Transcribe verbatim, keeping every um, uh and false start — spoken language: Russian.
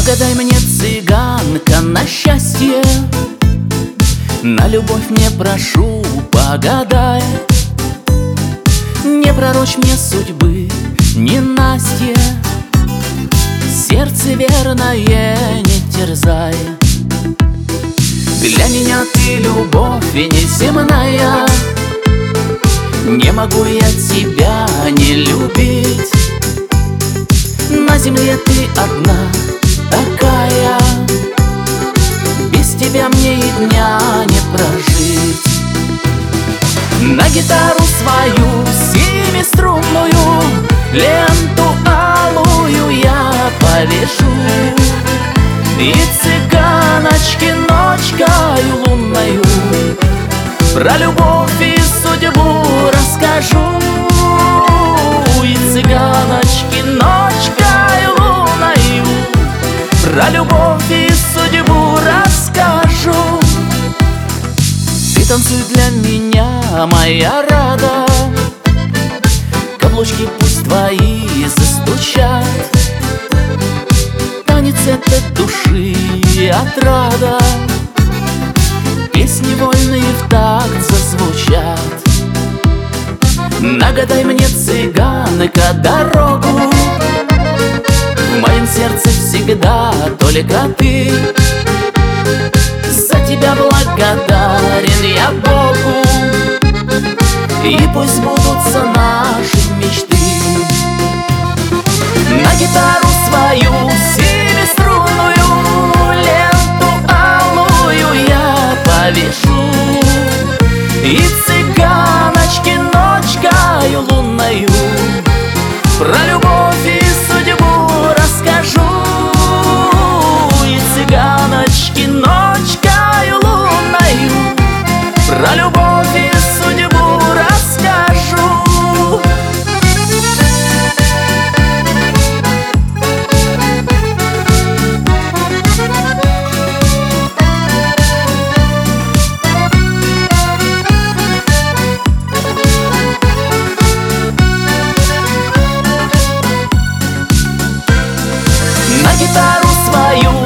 Погадай мне, цыганка, на счастье, на любовь не прошу, погадай. Не пророчь мне судьбы, не Настя, сердце верное не терзай. Для меня ты любовь и неземная, не могу я тебя не любить. На земле ты одна такая, без тебя мне и дня не прожить. На гитару свою семиструнную ленту алую я повешу, и цыганочке ночкою лунною про любовь и судьбу расскажу. И цыганочке ночкою лунною про любовь и судьбу расскажу. Ты танцуй для меня, моя рада, каблучки пусть твои застучат. Танец это души отрада, песни вольные в такт зазвучат. Нагадай мне, цыганка, дорогу, в моем сердце всегда только ты. За тебя благодарен я Богу, и пусть сбудутся наши мечты. На гитару свою семиструнную ленту алую я повешу, и цыганочке ночкою лунною про любовь и судьбу расскажу. И цыганочке ночкою лунною про любовь и судьбу расскажу. На гитару свою